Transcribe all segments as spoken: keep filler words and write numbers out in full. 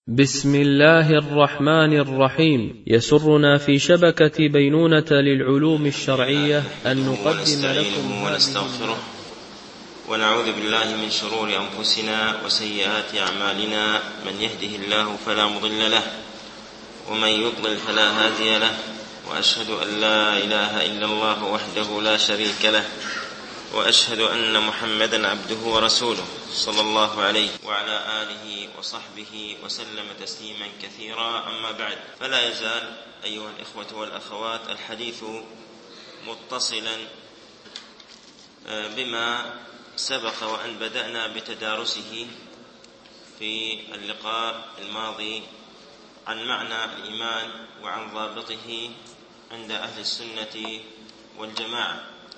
بسم الله الرحمن الرحيم. يسرنا في شبكة بينونة للعلوم الشرعية أن نقدم لكم ونستغفره ونعوذ بالله من شرور أنفسنا وسيئات أعمالنا، من يهده الله فلا مضل له ومن يضلل فلا هادي له، وأشهد أن لا إله إلا الله وحده لا شريك له، وأشهد أن محمدا عبده ورسوله صلى الله عليه وعلى آله وصحبه وسلم تسليما كثيرا. أما بعد، فلا يزال أيها الإخوة والأخوات الحديث متصلا بما سبق وأن بدأنا بتدارسه في اللقاء الماضي عن معنى الإيمان وعن ضابطه عند أهل السنة والجماعة.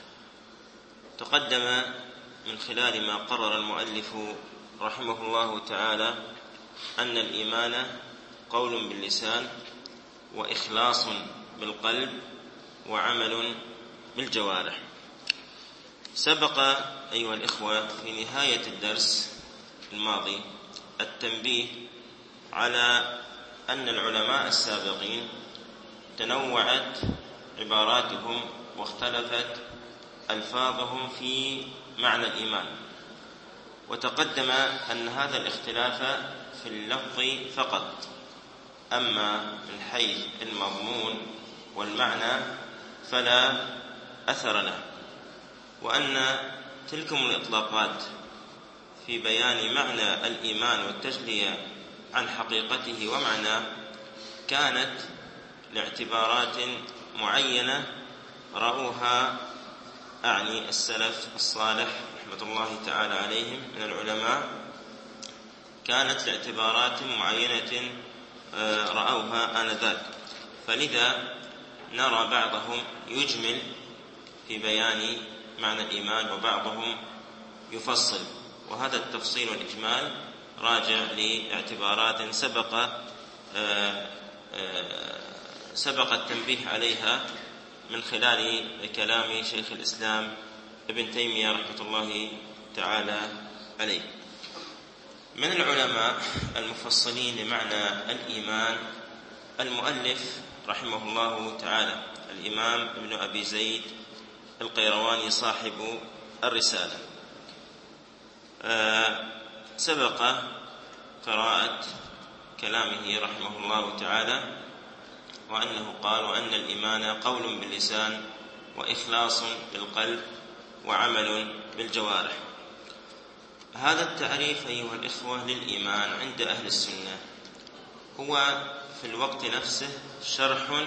تقدم من خلال ما قرر المؤلف رحمه الله تعالى أن الإيمان قول باللسان وإخلاص بالقلب وعمل بالجوارح. سبق أيها الإخوة في نهاية الدرس الماضي التنبيه على أن العلماء السابقين تنوعت عباراتهم واختلفت ألفاظهم في معنى الإيمان، وتقدم أن هذا الاختلاف في اللفظ فقط، أما من حيث المضمون والمعنى فلا أثر له، وأن تلكم الإطلاقات في بيان معنى الإيمان والتجلية عن حقيقته ومعناه كانت لاعتبارات معينة رأوها أعني السلف الصالح رحمة الله تعالى عليهم من العلماء، كانت لاعتبارات معينة رأوها آنذاك، فلذا نرى بعضهم يجمل في بيان معنى الإيمان وبعضهم يفصل، وهذا التفصيل والإجمال راجع لاعتبارات سبق سبق التنبيه عليها من خلال كلام شيخ الإسلام ابن تيمية رحمة الله تعالى عليه. من العلماء المفصلين لمعنى الإيمان المؤلف رحمه الله تعالى الإمام ابن أبي زيد القيرواني صاحب الرسالة. آه سبق قراءة كلامه رحمه الله تعالى، وأنه قال: وأن الإيمان قول باللسان وإخلاص بالقلب وعمل بالجوارح. هذا التعريف أيها الإخوة للإيمان عند أهل السنة هو في الوقت نفسه شرح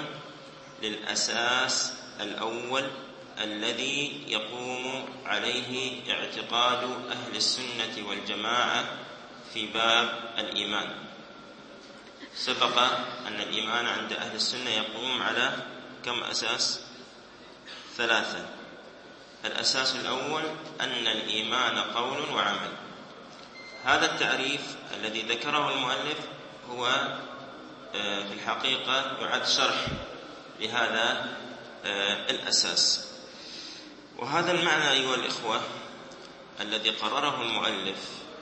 للأساس الأول الذي يقوم عليه اعتقاد أهل السنة والجماعة في باب الإيمان. سبق أن الإيمان عند أهل السنة يقوم على كم أساس؟ ثلاثة. الأساس الأول أن الإيمان قول وعمل. هذا التعريف الذي ذكره المؤلف هو في الحقيقة يعد شرح لهذا الأساس، وهذا المعنى أيها الإخوة الذي قرره المؤلف،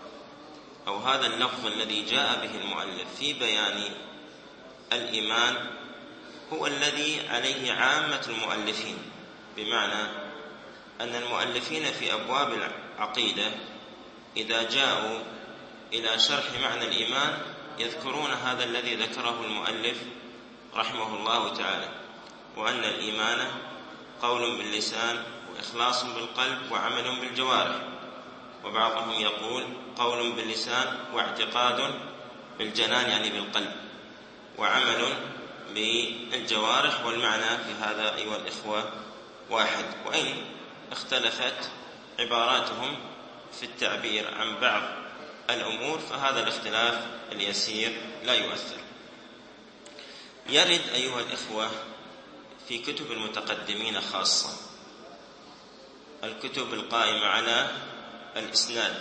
أو هذا اللفظ الذي جاء به المؤلف في بيان الإيمان هو الذي عليه عامة المؤلفين، بمعنى أن المؤلفين في أبواب العقيدة إذا جاءوا إلى شرح معنى الإيمان يذكرون هذا الذي ذكره المؤلف رحمه الله تعالى، وأن الإيمان قول باللسان وإخلاص بالقلب وعمل بالجوارح. وبعضهم يقول قول باللسان واعتقاد بالجنان يعني بالقلب وعمل بالجوارح، والمعنى في هذا أيها الإخوة واحد، وإن اختلفت عباراتهم في التعبير عن بعض الأمور فهذا الاختلاف اليسير لا يؤثر. يرد أيها الإخوة في كتب المتقدمين خاصة الكتب القائمة على الإسناد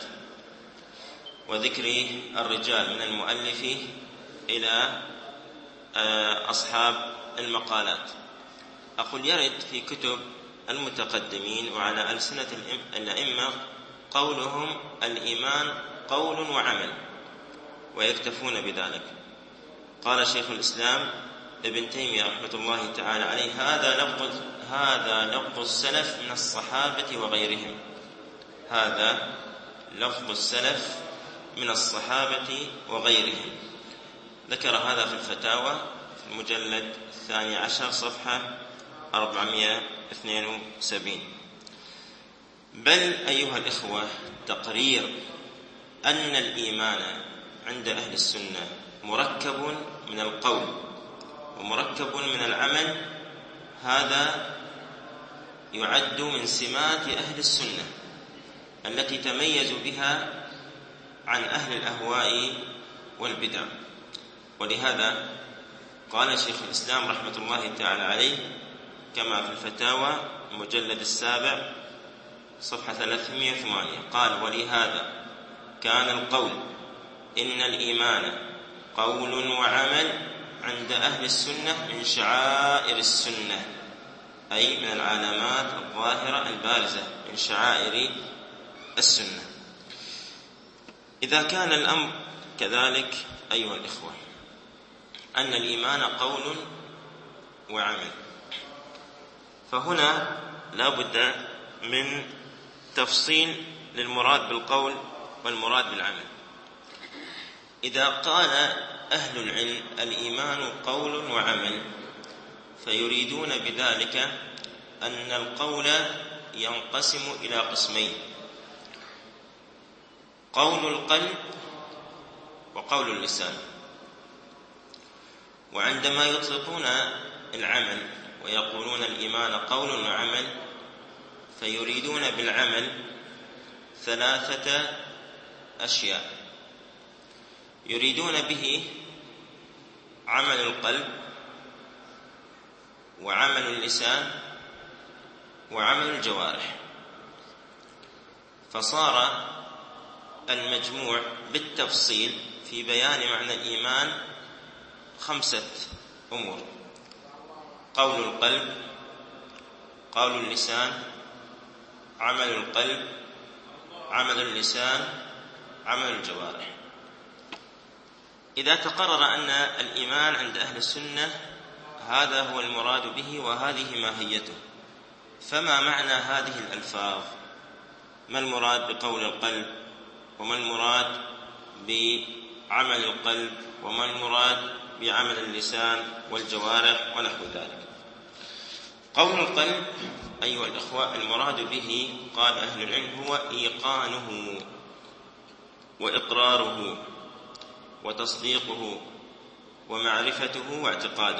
وذكر الرجال من المؤلف إلى أصحاب المقالات، أقول يرد في كتب المتقدمين وعلى ألسنة الأئمة قولهم الإيمان قول وعمل، ويكتفون بذلك. قال شيخ الإسلام ابن تيمية رحمة الله تعالى عليه: هذا لفظ هذا لفظ السلف من الصحابة وغيرهم. هذا لفظ السلف من الصحابة وغيرهم. ذكر هذا في الفتاوى في المجلد الثاني عشر صفحة أربعمائة واثنين وسبعين. بل أيها الإخوة، تقرير أن الإيمان عند أهل السنة مركب من القول ومركب من العمل، هذا يعد من سمات أهل السنة التي تميز بها عن أهل الأهواء والبدع. ولهذا قال شيخ الإسلام رحمة الله تعالى عليه كما في الفتاوى المجلد السابع صفحة ثلاثمائة وثمانية، قال: ولهذا كان القول إن الإيمان قول وعمل عند أهل السنة من شعائر السنة، أي من العلامات الظاهرة البارزة من شعائر السنة. إذا كان الأمر كذلك أيها الإخوة، أن الإيمان قول وعمل، فهنا لا بد من تفصيل للمراد بالقول والمراد بالعمل. إذا قال أهل العلم الإيمان قول وعمل، فيريدون بذلك أن القول ينقسم إلى قسمين: قول القلب وقول اللسان. وعندما يطلقون العمل ويقولون الإيمان قول وعمل، فيريدون بالعمل ثلاثة أشياء: يريدون به عمل القلب وعمل اللسان وعمل الجوارح. فصار المجموع بالتفصيل في بيان معنى الإيمان خمسة أمور: قول القلب، قول اللسان، عمل القلب، عمل اللسان، عمل الجوارح. إذا تقرر أن الإيمان عند أهل السنة هذا هو المراد به وهذه ماهيته، فما معنى هذه الألفاظ؟ ما المراد بقول القلب؟ وما المراد بعمل القلب؟ وما المراد بعمل اللسان والجوارح ونحو ذلك؟ قول القلب أيها الأخوة المراد به قال أهل العلم هو إيقانه وإقراره وتصديقه ومعرفته واعتقاده.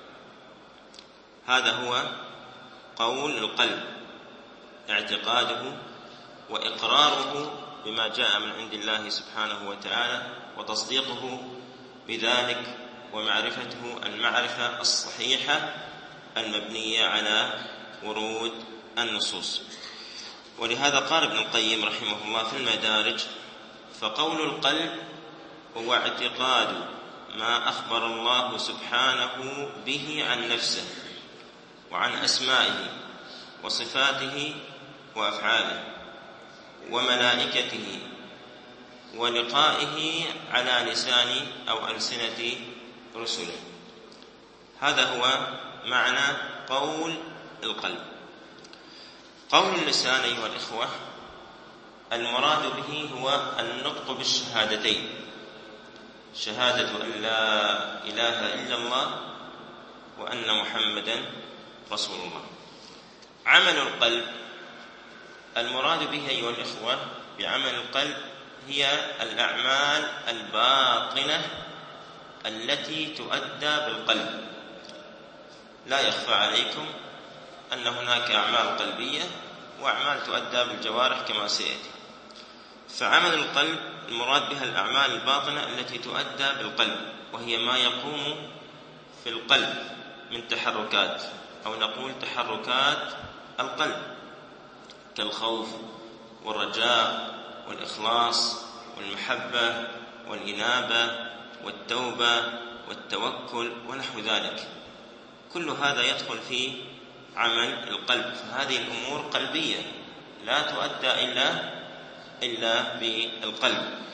هذا هو قول القلب، اعتقاده وإقراره بما جاء من عند الله سبحانه وتعالى وتصديقه بذلك ومعرفته المعرفة الصحيحة المبنية على ورود النصوص. ولهذا قال ابن القيم رحمه الله في المدارج: فقول القلب هو اعتقاد ما أخبر الله سبحانه به عن نفسه وعن أسمائه وصفاته وأفعاله وملائكته ولقائه على لسان أو ألسنة رسله. هذا هو معنى قول القلب. قول اللسان أيها الإخوة المراد به هو النطق بالشهادتين: شهادة أن لا إله إلا الله وأن محمدا رسول الله. عمل القلب المراد به أيها الإخوة بعمل القلب هي الأعمال الباطنة التي تؤدى بالقلب. لا يخفى عليكم أن هناك أعمال قلبية وأعمال تؤدى بالجوارح كما سيأتي. فعمل القلب المراد بها الأعمال الباطنة التي تؤدى بالقلب، وهي ما يقوم في القلب من تحركات، أو نقول تحركات القلب، كالخوف والرجاء والإخلاص والمحبة والإنابة والتوبة والتوكل ونحو ذلك. كل هذا يدخل في عمل القلب. فهذه الأمور قلبية لا تؤدى إلا إلا بالقلب.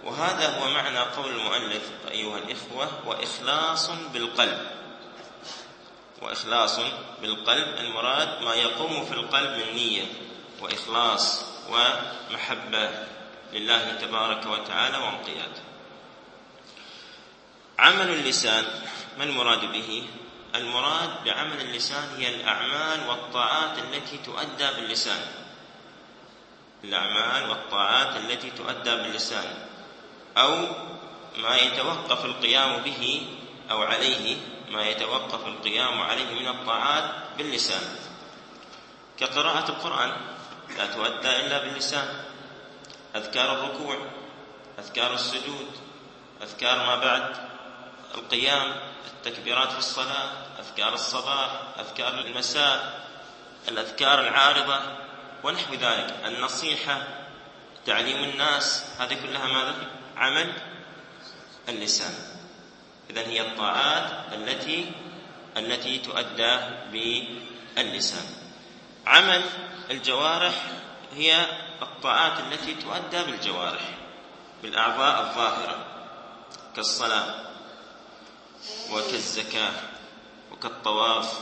وهذا هو معنى قول المؤلف أيها الإخوة: وإخلاص بالقلب. وإخلاص بالقلب المراد ما يقوم في القلب من نية وإخلاص ومحبة لله تبارك وتعالى وانقياد. عمل اللسان ما المراد به؟ المراد بعمل اللسان هي الأعمال والطاعات التي تؤدى باللسان. الأعمال والطاعات التي تؤدى باللسان، أو ما يتوقف القيام به أو عليه ما يتوقف القيام عليه من الطاعات باللسان، كقراءة القرآن لا تؤدى إلا باللسان، أذكار الركوع، أذكار السجود، أذكار ما بعد القيام، التكبيرات في الصلاة، أذكار الصباح، أذكار المساء، الأذكار العارضة ونحو ذلك، النصيحة، تعليم الناس، هذه كلها ماذا؟ عمل اللسان. إذن هي الطاعات التي التي تؤدى باللسان. عمل الجوارح هي الطاعات التي تؤدى بالجوارح بالأعضاء الظاهرة، كالصلاة وكالزكاة وكالطواف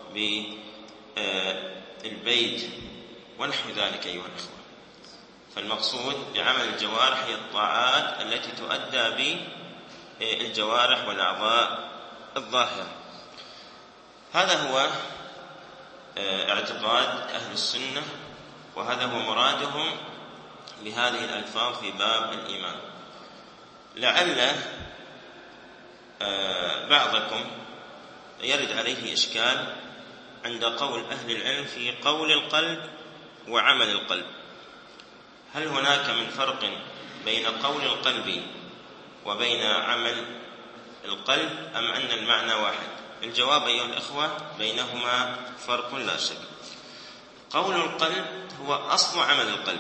بالبيت ونحو ذلك أيها الأخوة. فالمقصود بعمل الجوارح هي الطاعات التي تؤدى بالجوارح والأعضاء الظاهرة. هذا هو اعتقاد أهل السنة، وهذا هو مرادهم بهذه الألفاظ في باب الإيمان. لعل بعضكم يرد عليه إشكال عند قول أهل العلم في قول القلب وعمل القلب. هل هناك من فرق بين قول القلب وبين عمل القلب أم أن المعنى واحد؟ الجواب أيها الأخوة: بينهما فرق لا شك. قول القلب هو أصل عمل القلب.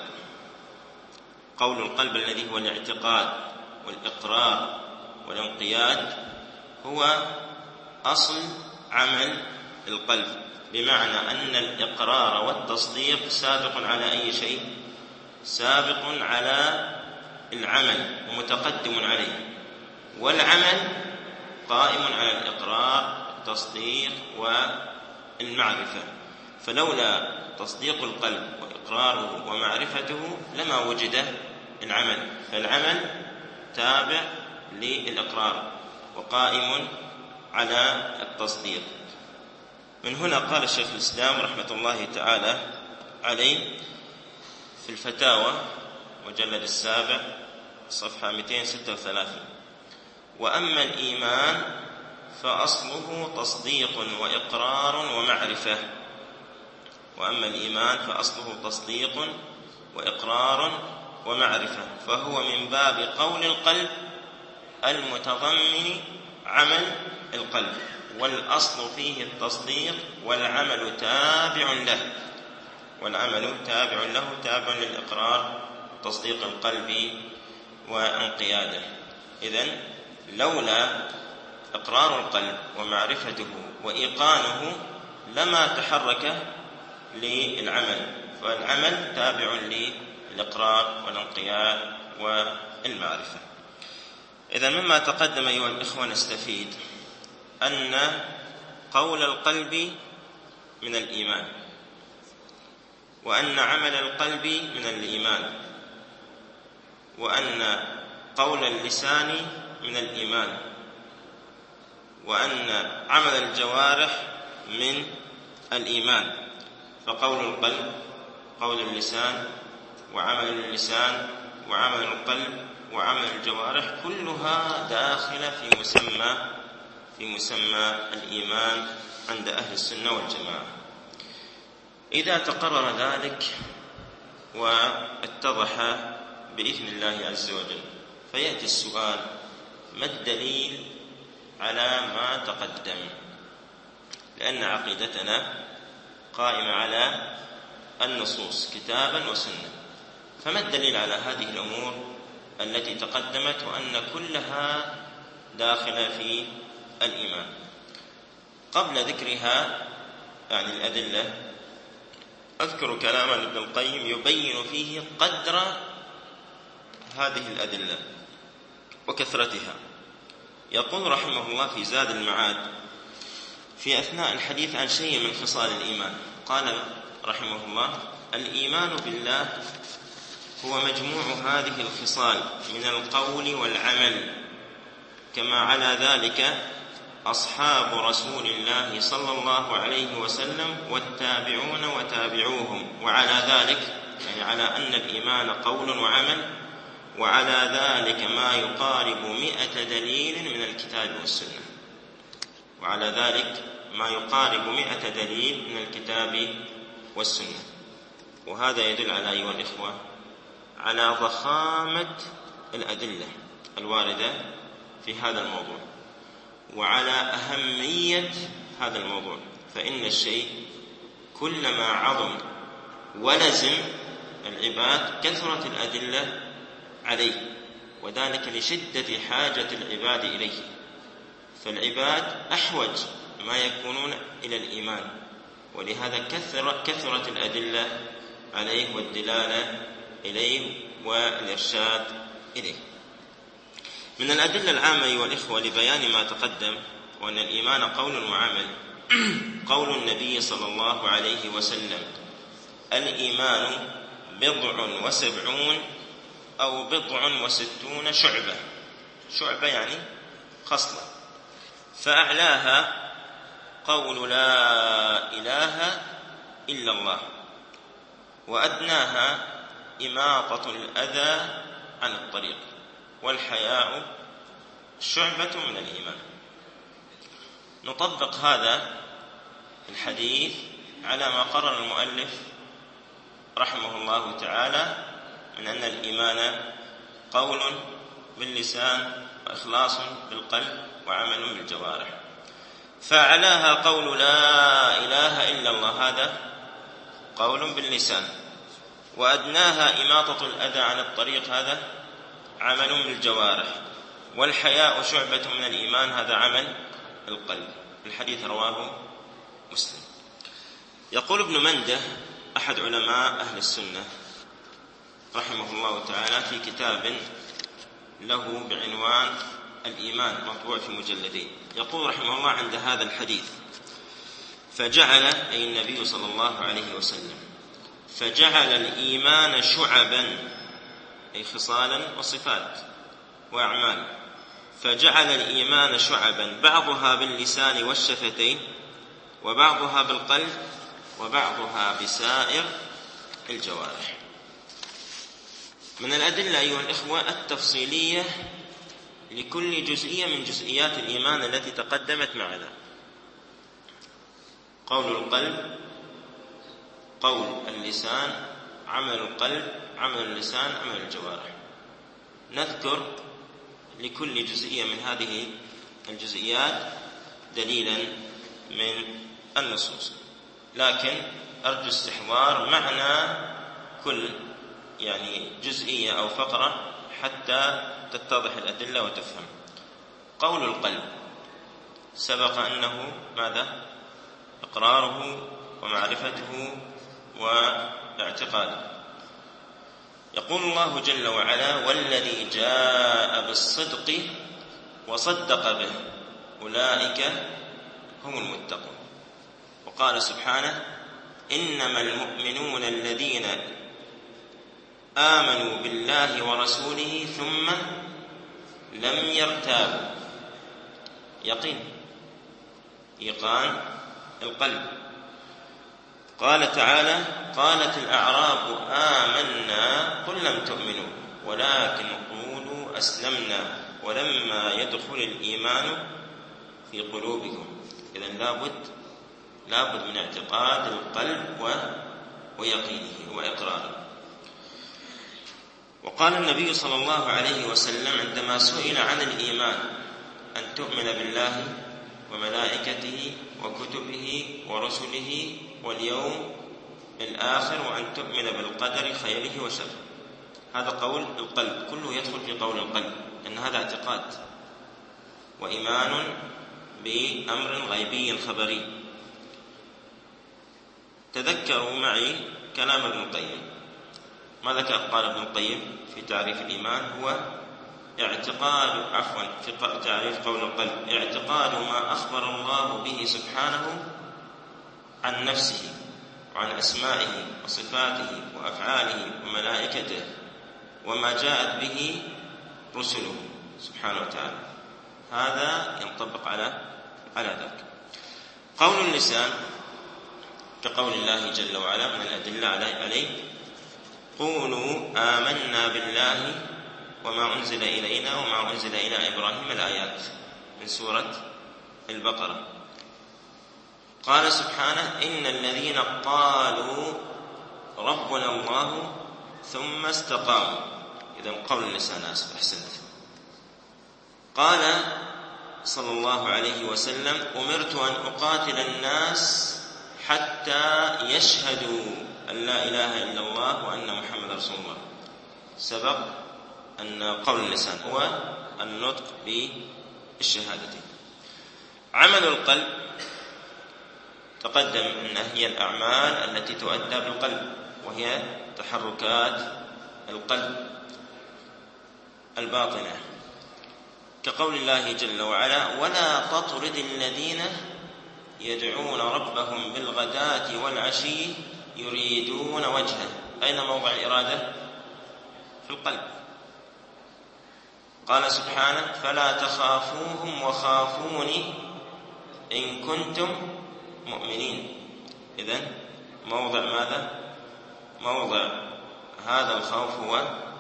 قول القلب الذي هو الاعتقاد والإقرار والانقياد هو أصل عمل القلب، بمعنى أن الإقرار والتصديق سابق على أي شيء؟ سابق على العمل ومتقدم عليه، والعمل قائم على الإقرار والتصديق والمعرفة. فلولا تصديق القلب وإقراره ومعرفته لما وجد العمل، فالعمل تابع للإقرار وقائم على التصديق. من هنا قال الشيخ الإسلام رحمة الله تعالى عليه في الفتاوى مجلد السابع صفحة مئتين وستة وثلاثين: وأما الإيمان فأصله تصديق وإقرار ومعرفة. وأما الإيمان فأصله تصديق وإقرار ومعرفة، فهو من باب قول القلب المتضمن عمل القلب، والأصل فيه التصديق، والعمل تابع له والعمل تابع له تابع للإقرار تصديق القلب وانقياده. إذن لولا إقرار القلب ومعرفته وإيقانه لما تحرك للعمل، فالعمل تابع للإقرار والانقياد والمعرفة. إذن مما تقدم أيها الإخوة نستفيد أن قول القلب من الإيمان، وأن عمل القلب من الإيمان، وأن قول اللسان من الإيمان، وأن عمل الجوارح من الإيمان. فقول القلب، قول اللسان، وعمل اللسان، وعمل القلب، وعمل الجوارح كلها داخلة في مسمى في مسمى الإيمان عند أهل السنة والجماعة. إذا تقرر ذلك واتضح بإذن الله عز وجل، فيأتي السؤال: ما الدليل على ما تقدم؟ لأن عقيدتنا قائمة على النصوص كتابا وسنة، فما الدليل على هذه الأمور التي تقدمت وأن كلها داخلة في الإيمان؟ قبل ذكرها يعني الأدلة أذكر كلاما ابن القيم يبين فيه قدر هذه الأدلة. وكثرتها. يقول رحمه الله في زاد المعاد في أثناء الحديث عن شيء من خصال الإيمان، قال رحمه الله: الإيمان بالله هو مجموع هذه الخصال من القول والعمل، كما على ذلك أصحاب رسول الله صلى الله عليه وسلم والتابعون وتابعوهم، وعلى ذلك يعني على أن الإيمان قول وعمل، وعلى ذلك ما يقارب مئة دليل من الكتاب والسنة، وعلى ذلك ما يقارب مئة دليل من الكتاب والسنة. وهذا يدل على أيها الإخوة على ضخامة الأدلة الواردة في هذا الموضوع، وعلى أهمية هذا الموضوع. فإن الشيء كلما عظم ولزم العباد كثرت الأدلة عليه، وذلك لشدة حاجة العباد إليه. فالعباد أحوج ما يكونون إلى الإيمان، ولهذا كثر كثرت الأدلة عليه والدلالة إليه والإرشاد إليه. من الأدلة العامة أيها الإخوة لبيان ما تقدم وأن الإيمان قول وعمل قول النبي صلى الله عليه وسلم: الإيمان بضع وسبعون أو بضع وستون شعبة. شعبة يعني خصلة، فأعلاها قول لا إله إلا الله، وأدناها إماطة الأذى عن الطريق، والحياء شعبة من الإيمان. نطبق هذا الحديث على ما قرر المؤلف رحمه الله تعالى من أن الإيمان قول باللسان وإخلاص بالقلب وعمل بالجوارح. فأعلاها قول لا إله إلا الله، هذا قول باللسان، وأدناها إماطة الأذى عن الطريق، هذا عمل بالجوارح، والحياء شعبة من الإيمان، هذا عمل القلب. الحديث رواه مسلم. يقول ابن منده أحد علماء أهل السنة رحمه الله تعالى في كتاب له بعنوان الإيمان مطبوع في مجلدين، يقول رحمه الله عند هذا الحديث: فجعل أي النبي صلى الله عليه وسلم فجعل الإيمان شعبا، أي خصالا وصفات وأعمال، فجعل الإيمان شعبا بعضها باللسان والشفتين، وبعضها بالقلب، وبعضها بسائر الجوارح. من الأدلة أيها الإخوة التفصيلية لكل جزئية من جزئيات الإيمان التي تقدمت معنا: قول القلب، قول اللسان، عمل القلب، عمل اللسان، عمل الجوارح. نذكر لكل جزئية من هذه الجزئيات دليلا من النصوص، لكن أرجو استحضار معنى كل يعني جزئية أو فقرة حتى تتضح الأدلة وتفهم. قول القلب سبق أنه ماذا؟ إقراره ومعرفته واعتقاده. يقول الله جل وعلا: والذي جاء بالصدق وصدق به أولئك هم المتقون. وقال سبحانه: إنما المؤمنون الذين آمنوا بالله ورسوله ثم لم يرتابوا. يقين، إيقان القلب. قال تعالى: قالت الأعراب آمنا قل لم تؤمنوا ولكن قولوا أسلمنا ولما يدخل الإيمان في قلوبكم. إذن لابد لابد من اعتقاد القلب ويقينه وإقراره. وقال النبي صلى الله عليه وسلم عندما سئل عن الإيمان: أن تؤمن بالله وملائكته وكتبه ورسله واليوم الآخر وأن تؤمن بالقدر خيره وشره. هذا قول القلب، كله يدخل في قول القلب، لأن هذا اعتقاد وإيمان بأمر غيبي خبري. تذكروا معي كلام ابن القيم. ماذا قال ابن القيم في تعريف الإيمان؟ هو اعتقاد عفوا في تعريف قول القلب اعتقاد ما أخبر الله به سبحانه عن نفسه وعن أسمائه وصفاته وأفعاله وملائكته وما جاءت به رسله سبحانه وتعالى. هذا ينطبق على على ذلك. قول اللسان كقول الله جل وعلا من الأدلة عليه قولوا آمنا بالله وما أنزل إلينا وما أنزل إلى إبراهيم، الآيات من سورة البقرة. قال سبحانه إن الذين قالوا ربنا الله ثم استقاموا، إذن قول اللسان آسف أحسنت. قال صلى الله عليه وسلم أمرت أن أقاتل الناس حتى يشهدوا أن لا إله إلا الله وأن محمد رسول الله. سبق أن قول اللسان هو النطق بالشهادتين. عمل القلب تقدم أن هي الأعمال التي تؤدى بالقلب، وهي تحركات القلب الباطنة، كقول الله جل وعلا ولا تطرد الذين يدعون ربهم بالغداة والعشي يريدون وجهه. أين موضع الإرادة؟ في القلب. قال سبحانه فلا تخافوهم وخافوني إن كنتم مؤمنين. إذن موضع ماذا؟ موضع هذا الخوف هو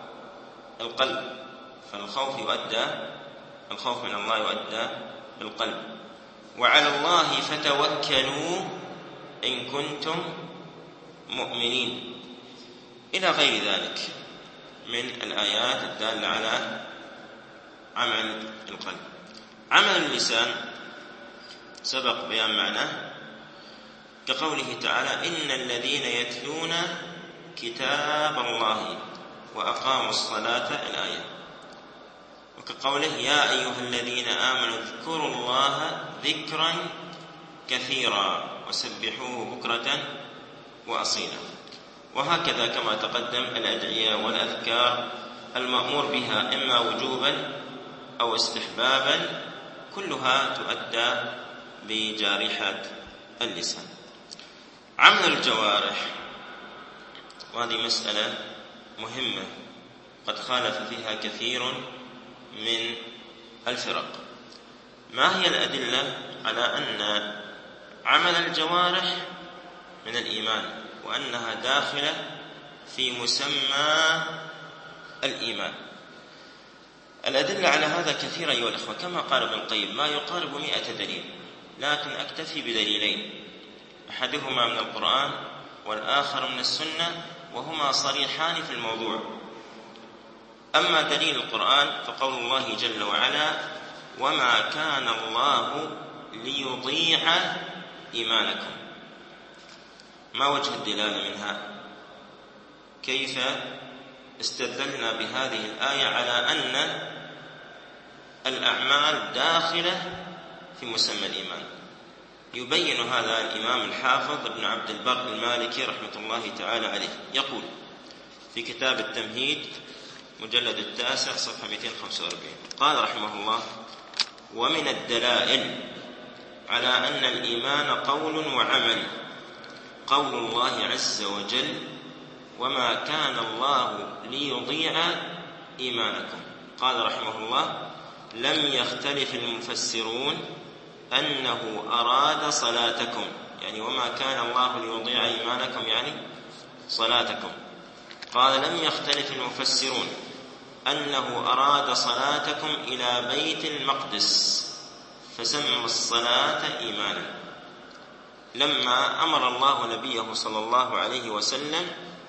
القلب، فالخوف يؤدى الخوف من الله يؤدى بالقلب. وعلى الله فتوكلوا إن كنتم مؤمنين، إلى غير ذلك من الآيات الدالة على عمل القلب. عمل اللسان سبق بيان معناه، كقوله تعالى إن الذين يتلون كتاب الله وأقاموا الصلاة، الآية. وكقوله يا أيها الذين آمنوا اذكروا الله ذكرا كثيرا وسبحوه بكرة وأصيلا. وهكذا كما تقدم الأدعية والأذكار المأمور بها إما وجوبا أو استحبابا كلها تؤدى بجارحة اللسان. عمل الجوارح، وهذه مسألة مهمة قد خالف فيها كثير من الفرق. ما هي الأدلة على أن عمل الجوارح من الإيمان وأنها داخلة في مسمى الإيمان؟ الأدلة على هذا كثيرة أيها الأخوة، كما قال ابن القيم ما يقارب مئة دليل، لكن أكتفي بدليلين، أحدهما من القرآن والآخر من السنة، وهما صريحان في الموضوع. أما دليل القرآن فقول الله جل وعلا وما كان الله ليضيع إيمانكم. ما وجه الدلالة منها؟ كيف استدلنا بهذه الآية على أن الأعمال داخلة في مسمى الإيمان؟ يبين هذا الإمام الحافظ ابن عبد البر المالكي رحمة الله تعالى عليه، يقول في كتاب التمهيد مجلد التاسع صفحة مئتين وخمسة وأربعين، قال رحمه الله ومن الدلائل على أن الإيمان قول وعمل قول الله عز وجل وما كان الله ليضيع إيمانكم. قال رحمه الله لم يختلف المفسرون أنه أراد صلاتكم، يعني وما كان الله ليضيع إيمانكم يعني صلاتكم. قال لم يختلف المفسرون أنه أراد صلاتكم إلى بيت المقدس فسمى الصلاة إيمانا، لما أمر الله نبيه صلى الله عليه وسلم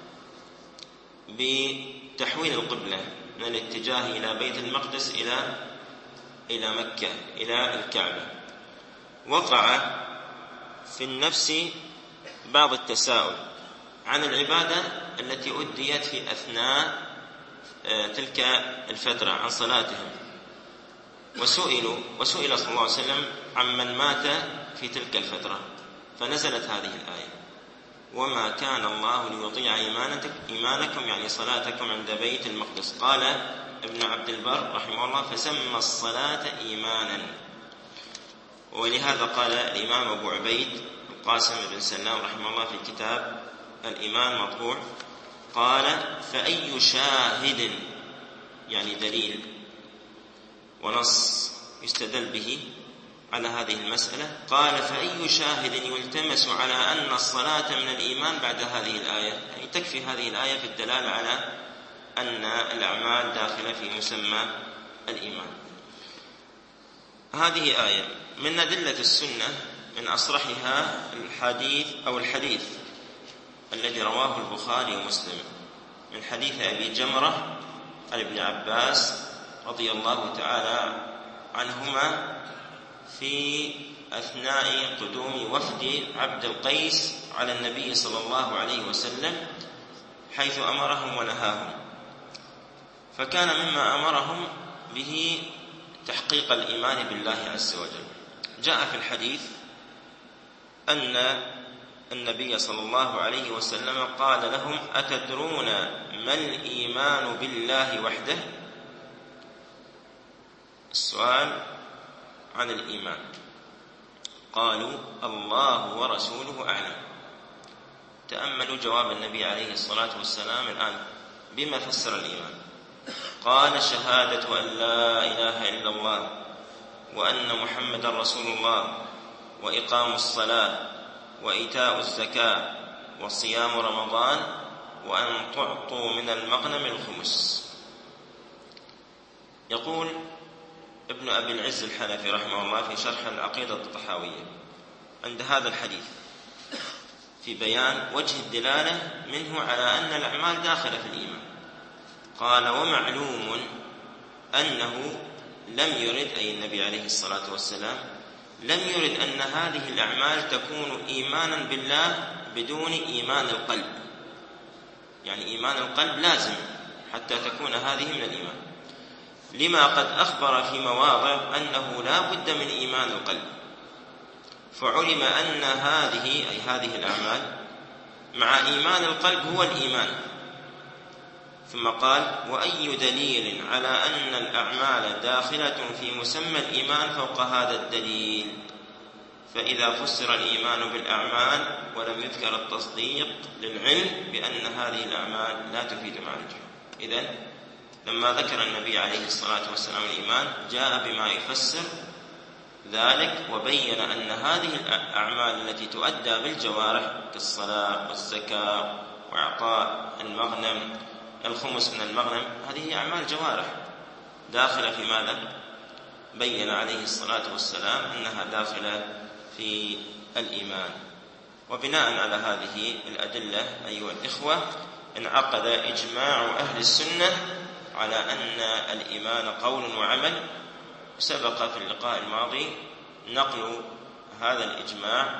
بتحويل القبلة من الاتجاه إلى بيت المقدس إلى إلى مكة إلى الكعبة. وقع في النفس بعض التساؤل عن العبادة التي أديت في أثناء تلك الفترة عن صلاتهم، وسئلوا وسئل صلى الله عليه وسلم عمن مات في تلك الفترة، فنزلت هذه الآية وما كان الله ليضيع إيمانكم يعني صلاتكم عند بيت المقدس. قال ابن عبد البر رحمه الله فسمى الصلاة إيمانا. ولهذا قال الإمام أبو عبيد القاسم بن سلام رحمه الله في كتاب الإيمان مطبوع، قال فأي شاهد، يعني دليل ونص يستدل به على هذه المسألة، قال فأي شاهد يلتمس على أن الصلاة من الإيمان بعد هذه الآية؟ يعني تكفي هذه الآية في الدلالة على أن الأعمال داخلة في مسمى الإيمان. هذه آية من أدلة السنة، من أصرحها الحديث أو الحديث الذي رواه البخاري ومسلم من حديث أبي جمرة عن ابن عباس رضي الله تعالى عنهما في أثناء قدوم وفد عبد القيس على النبي صلى الله عليه وسلم، حيث أمرهم ونهاهم. فكان مما أمرهم به تحقيق الإيمان بالله عز وجل. جاء في الحديث أن النبي صلى الله عليه وسلم قال لهم أتدرون ما الإيمان بالله وحده؟ السؤال عن الإيمان. قالوا الله ورسوله أعلم. تأملوا جواب النبي عليه الصلاة والسلام الآن بما فسر الإيمان. قال شهادة أن لا إله إلا الله وأن محمد رسول الله وإقام الصلاة وإيتاء الزكاة وصيام رمضان وأن تعطوا من المغنم الخمس. يقول ابن أبي العز الحنفي رحمه الله في شرح العقيدة الطحاوية عند هذا الحديث في بيان وجه الدلالة منه على أن الأعمال داخلة في الإيمان، قال ومعلوم أنه لم يرد، أي النبي عليه الصلاة والسلام لم يرد أن هذه الأعمال تكون إيمانا بالله بدون إيمان القلب، يعني إيمان القلب لازم حتى تكون هذه من الإيمان، لما قد أخبر في مواضع أنه لا بد من إيمان القلب، فعلم أن هذه أي هذه الأعمال مع إيمان القلب هو الإيمان. ثم قال وأي دليل على أن الأعمال داخلة في مسمى الإيمان فوق هذا الدليل؟ فإذا فسر الإيمان بالأعمال ولم يذكر التصديق للعلم بأن هذه الأعمال لا تفيد معنى الجهل. إذن لما ذكر النبي عليه الصلاة والسلام الإيمان جاء بما يفسر ذلك وبين أن هذه الأعمال التي تؤدى بالجوارح كالصلاة والزكاة وإعطاء المغنم الخمس من المغنم هذه أعمال جوارح داخلة في ماذا؟ بين عليه الصلاة والسلام أنها داخلة في الإيمان. وبناء على هذه الأدلة أيها الإخوة انعقد إجماع أهل السنة على أن الإيمان قول وعمل. سبق في اللقاء الماضي نقل هذا الإجماع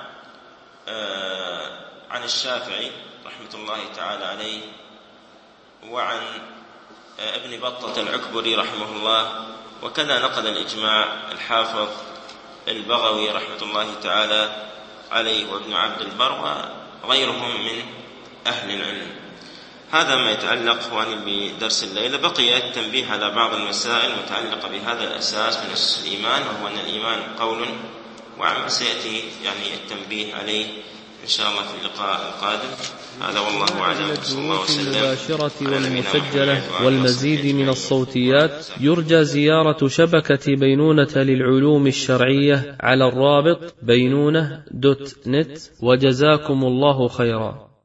عن الشافعي رحمة الله تعالى عليه وعن ابن بطة العكبري رحمه الله، وكذا نقل الإجماع الحافظ البغوي رحمة الله تعالى عليه وابن عبد البر وغيرهم من أهل العلم. هذا ما يتعلق اخواني بدرس الليلة. بقي التنبيه على بعض المسائل المتعلقة بهذا الأساس من أساس الإيمان، وهو أن الإيمان قول وعمل، سيأتي يعني التنبيه عليه إن شاء الله في اللقاء القادم. هذا والله أعلم. الدروس المباشرة والمسجلة والمزيد من الصوتيات يرجى زيارة شبكة بينونة للعلوم الشرعية على الرابط بينونة دوت نت، وجزاكم الله خيرا.